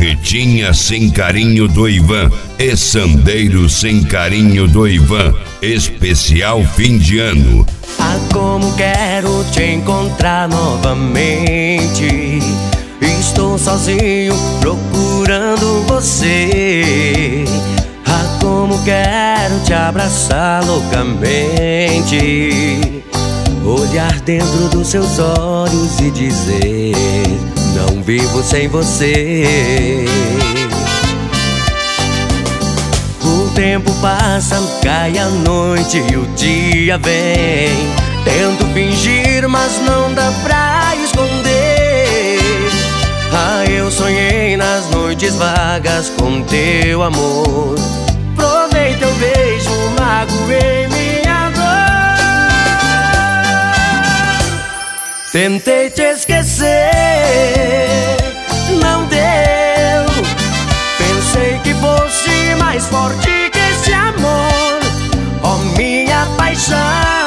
Carretinha sem carinho do Ivan e Sandeiro sem carinho do Ivan. Especial fim de ano. Ah, como quero te encontrar novamente. Estou sozinho procurando você. Ah, como quero te abraçar loucamente. Olhar dentro dos seus olhos e dizer: não vivo sem você. O tempo passa, cai a noite e o dia vem. Tento fingir, mas não dá pra esconder. Ah, eu sonhei nas noites vagas com teu amor. Provei teu beijo, magoei minha dor. Tentei te esquecer, não deu. Pensei que fosse mais forte que esse amor. Oh, minha paixão,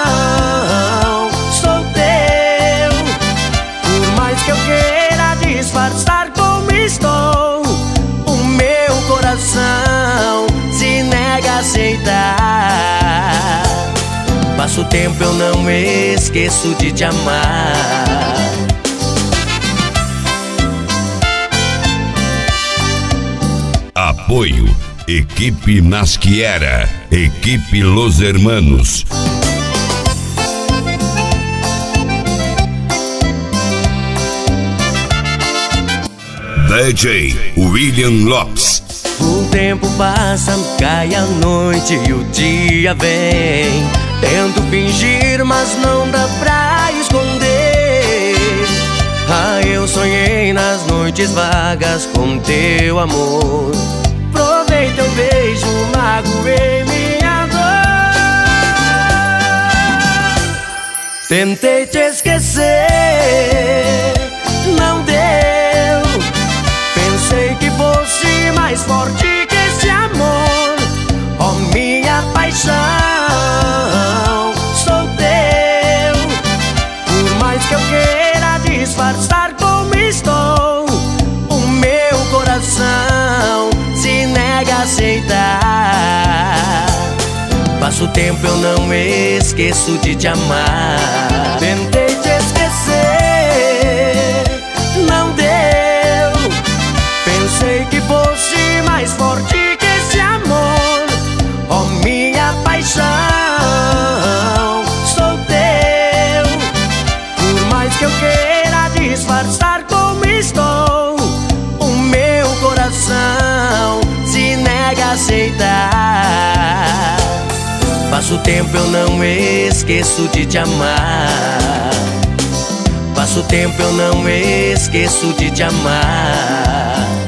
sou teu. Por mais que eu queira disfarçar como estou, o meu coração se nega a aceitar. Passa o tempo, eu não esqueço de te amar. Apoio Equipe Nasquiera, Equipe Los Hermanos. DJ William Lopes. O tempo passa, cai a noite e o dia vem. Tento fingir, mas não dá pra esconder. Ah, eu sonhei nas noites vagas com teu amor. Provei teu beijo, magoei minha dor. Tentei te esquecer, não deu. Pensei que fosse mais forte que esse amor. Oh, minha paixão, sou teu. Por mais que eu queira disfarçar como estou, o meu coração se nega a aceitar. Passa o tempo, eu não esqueço de te amar. Tentei te esquecer, não deu. Pensei que fosse mais forte que esse amor. Oh, minha paixão, sou teu. Por mais que eu queira disfarçar como estou, o meu coração se nega a aceitar. Passa o tempo, eu não esqueço de te amar. Passa o tempo, eu não esqueço de te amar.